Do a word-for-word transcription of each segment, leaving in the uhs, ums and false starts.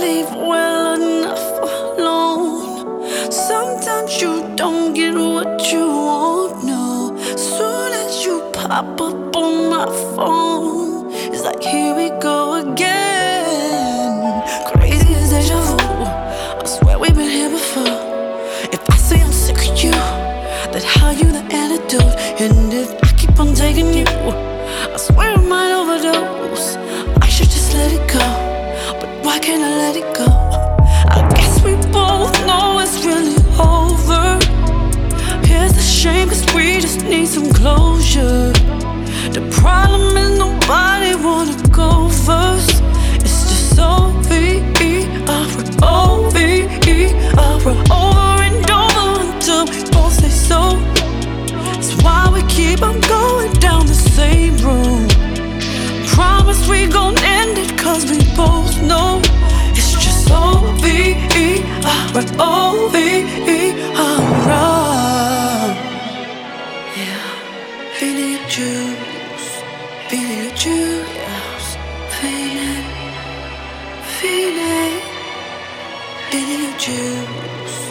leave well enough alone. Sometimes you don't get what you want, no. Soon as you pop up on my phone, it's like here we go again. Crazy as deja vu, I swear we've been here before. If I say I'm sick of you, that how you the antidote. And if I keep on taking you, I swear I might overdose. I should just let it go, but why can't I let it go? I guess we both know it's really over. Here's the shame, cause we just need some closure. The problem is nobody wanna go first. It's just O V E, O V E, over and over until we both say so. That's why we keep on going down the same road. Promise we gon' end it cause we both know it's just O V E, O V E, alright. Yeah, feeling your juice, feeling your juice, feeling, feeling, feeling your juice,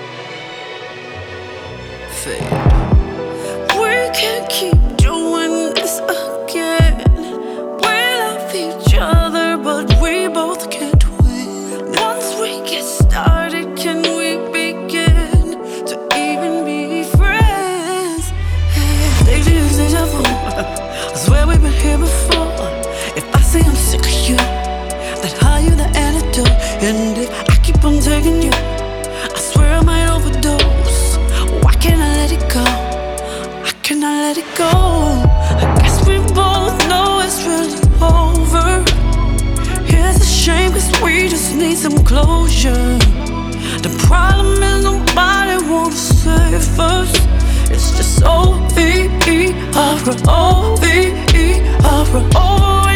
feeling. We can't keep doing this again. We love each other, but we both can't win. Once we get started, can we begin to even be friends? Hey, deja vu, deja vu. I swear we've been here before. If I say I'm sick of you, that how you the antidote. And if I keep on taking you, I swear I might overdose. Why can't I let it go? Can I let it go? I guess we both know it's really over. Here's a shame cause we just need some closure. The problem is nobody wants to say it first. It's just O V E, O V E, over